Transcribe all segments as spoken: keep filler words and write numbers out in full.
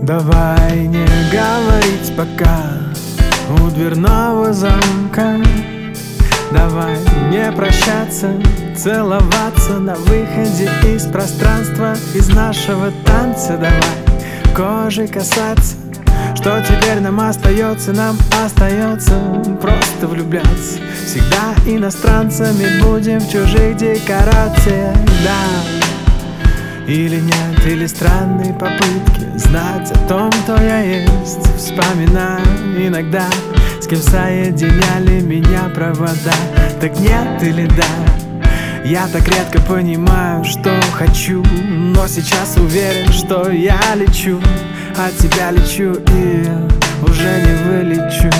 Давай не говорить пока у дверного замка. Давай не прощаться, целоваться на выходе из пространства, из нашего танца. Давай кожей касаться. Что теперь нам остается? Нам остается просто влюбляться. Всегда иностранцами будем в чужих декорациях, да. Или нет, или странные попытки знать о том, кто я есть. Вспоминаю иногда, с кем соединяли меня провода. Так нет или да? Я так редко понимаю, что хочу, но сейчас уверен, что я лечу. От тебя лечу и уже не вылечу.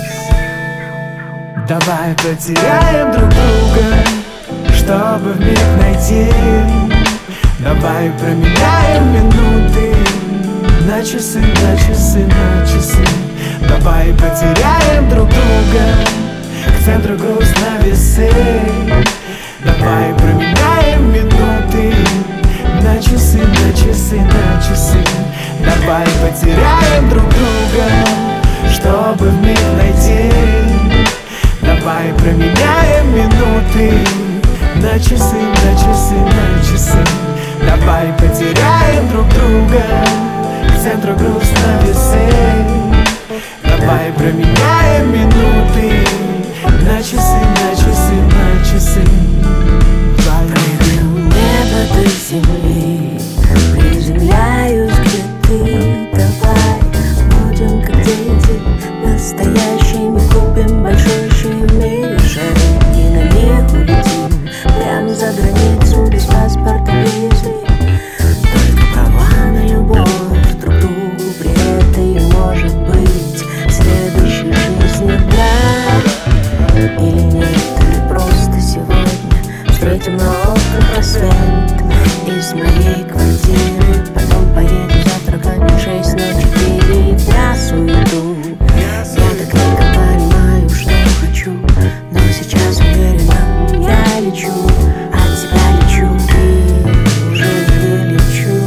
Давай потеряем друг друга, чтобы вмиг найти. Давай променяем минуты на часы, на часы, на часы. Давай потеряем друг друга, к центру грустно весы. Давай променяем минуты на часы, на часы, на часы. Давай потеряем друг друга, чтобы вмиг найти. Давай променяем минуты на часы, на часы, на часы. Давай потеряем друг друга, к центру грустно весы. Давай променяем минуты на часы, на часы, на часы. Прыгну в небо до земли, приземляюсь, где ты. Давай будем как дети, настоящими. Купим большущие в мире шары и на них улетим прямо за границу, без паспорта, визы. Только права на любовь друг другу, при этой может быть в следующей жизни, да. Или нет, или просто сегодня встретим на окнах рассвет из моей квартиры. Потом поедем завтракать на шесть, на четыре дня суету. Я так редко понимаю, что хочу, но сейчас уверена, я лечу. От тебя лечу и уже вылечу.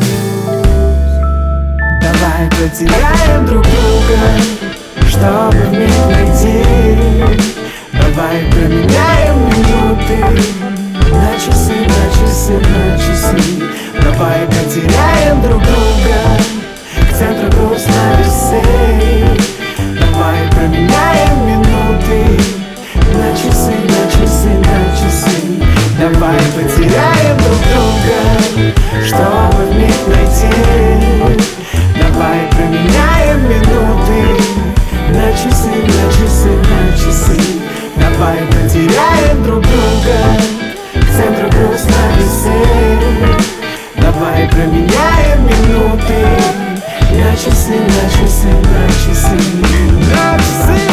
Давай потеряем друг друга, чтобы вмиг найти. Давай променяем минуты на часы, на часы, на часы. Давай потеряем друг друга, к центру грустно весы. Давай променяем минуты на часы, на часы, на часы. Давай потеряем друг друга, чтобы вмиг найти. Давай променяем минуты на часы, на часы, на часы. Давай потеряем друг друга, к центру грустно весы. Давай променяем минуты на часы, на часы, на часы, на часы.